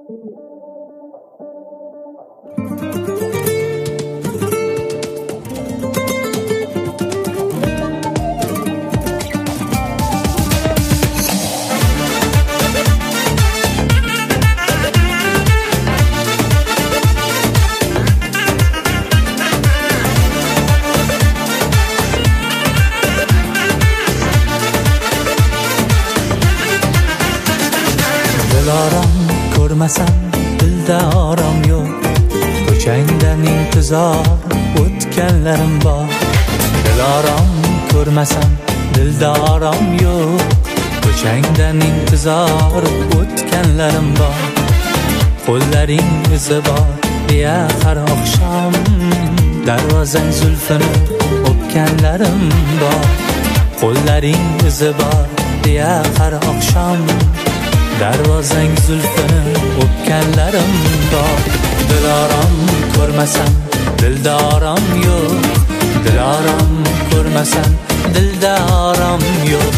Dilorom ko'rmasam dilda orom yo'q, ko'changdan intizor o'tganlarim bor. Dilorom ko'rmasam dilda orom yo'q, ko'changdan intizor o'tganlarim bor. Qo'llaring izi bor deya har oqshom darvozang zulfini o'pganlarim bor. Qo'llaring izi bor deya har oqshom darvozang zulfini o'pganlarim bor. Dilorom ko'rmasam dilda orom yo'q, dilorom ko'rmasam dilda orom yo'q.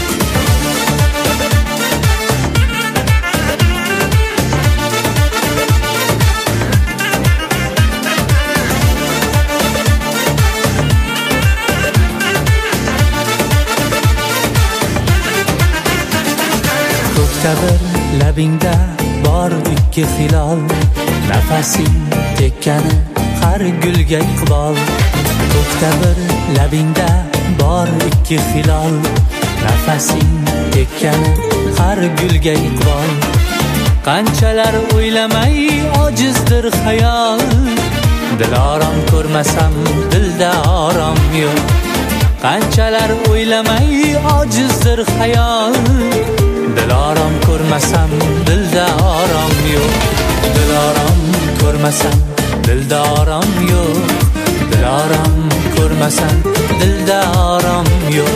Ko'kda bir labingda bor ikki hilol, nafasing tekkani har gulga iqbol. Ko'kda bir labingda bor ikki hilol, nafasing tekkani har gulga iqbol. Qanchalar o'ylamay ojizdir xayol, dilorom ko'rmasam dilda orom yo'q. Qanchalar o'ylamay ojizdir xayol, dilorom ko'rmasam dilda orom yo'q. Dilorom ko'rmasam dilda orom yo'q, dilorom ko'rmasam dilda orom yo'q.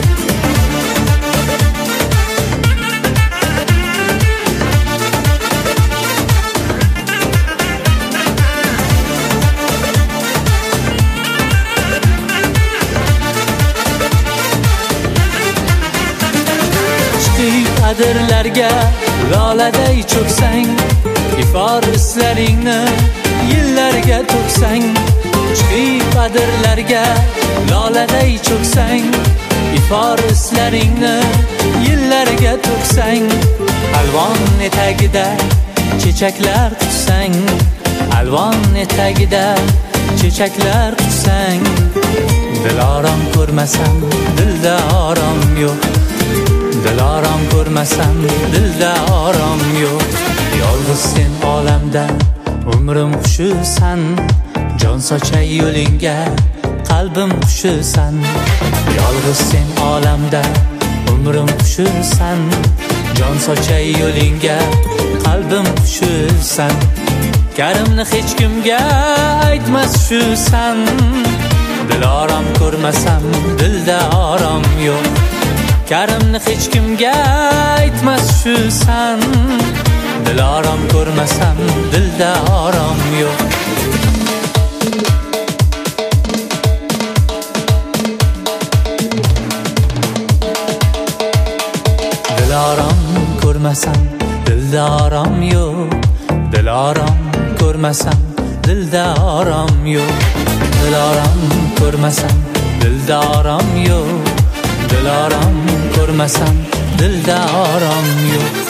Qadirlarga loladay cho'ksang, ifor islaringni yillarga to'ksang. Chiqib qadirlarga loladay cho'ksang, ifor islaringni yillarga to'ksang. Alvon etagida chechaklar tutsang, alvon etagida chechaklar tutsang. Dilorom ko'rmasam dilda orom yo'q, dilorom ko'rmasam dilda orom yo'q. Yolg'iz sen olamda umrim xushisan, jon sochay yo'lingga qalbim xushisan. Yolg'iz sen olamda umrim xushisan, jon sochay yo'lingga qalbim xushisan. Karimni hech kimga aytmas shusan, dilorom ko'rmasam dilda orom yo'q. Karimni hech kimga aytmas shusan, dilorom ko'rmasam dilda orom yo'q. Dilorom ko'rmasam dilda orom yo'q, dilorom ko'rmasam dilda orom yo'q. Dilorom ko'rmasam dilda orom yo'q, dilorom ko'rmasam dilda orom yo'q.